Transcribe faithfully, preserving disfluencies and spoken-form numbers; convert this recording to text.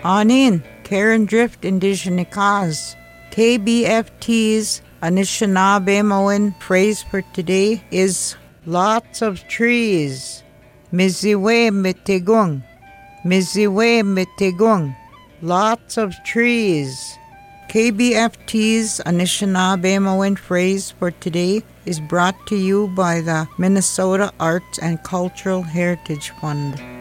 Anin, Karen Drift Indigenikaz. K B F T's Anishinaabe phrase for today is lots of trees. Miziwe mitigung. Miziwe mitigung. Lots of trees. K B F T's Anishinaabe phrase for today is brought to you by the Minnesota Arts and Cultural Heritage Fund.